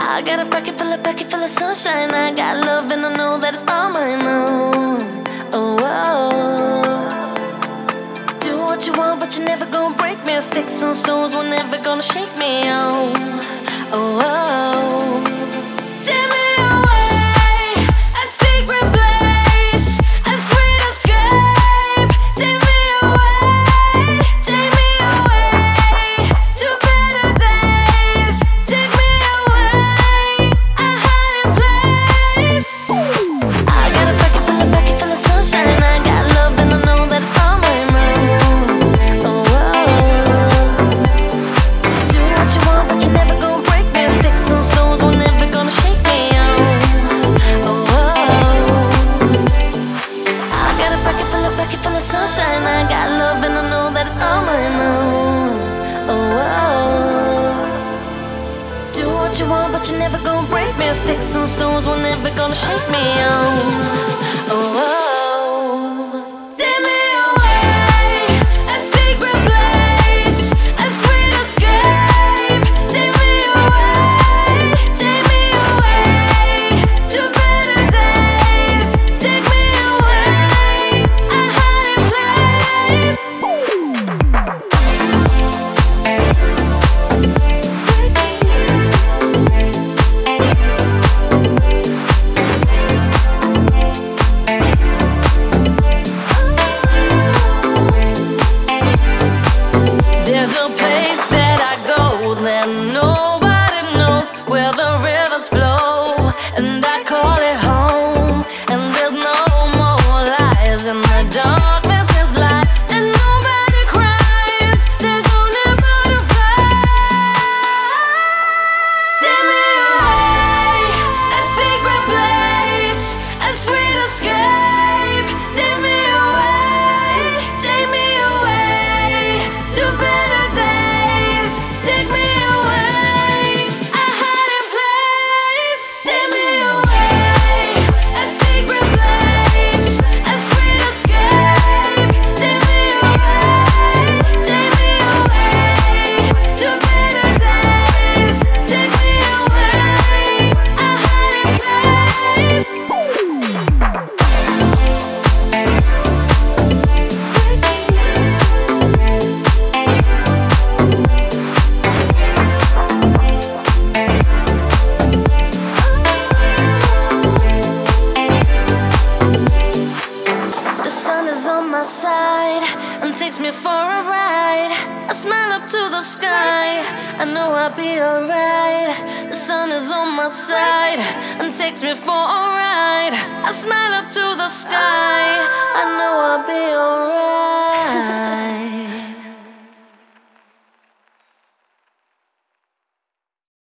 I got a pocket full of sunshine. I got love and I know that it's all mine. Oh, oh. Do what you want, but you're never gonna break me. Sticks and stones were never gonna shake me. Oh, oh. Take me away, a secret place, a sweet escape. Take me away to better days. Take me away, a hiding place. I got a pocket full of sunshine. I got love and I know that it's all mine. Oh, oh. Do what you want, but you're never gonna break me. Sticks and stones were never gonna shake me. Oh, oh. I got a pocket full of sunshine. I got love and I know that it's all mine. Oh, oh. Do what you want, but you're never gonna break me. Sticks and stones were never gonna shake me. Oh, oh. Take me away, a secret place, a sweet escape. Take me away to better days. Take me away, a hiding place. There's a place that I go that nobody knows, where the rivers flow, and I call it home. And there's no more lies, and the darkness is light, and nobody cries. There's only butterflies. Take me away, a secret place, a sweet escape. Take me away to better days. Take me away, a hiding place. Take me away, a secret place, a sweet escape. Take me away to better days. Take me away, a hiding place. The sun is on my side and takes me for a ride. I smile up to the sky, I know I'll be alright. The sun is on my side and takes me for a ride. I smile up to the sky,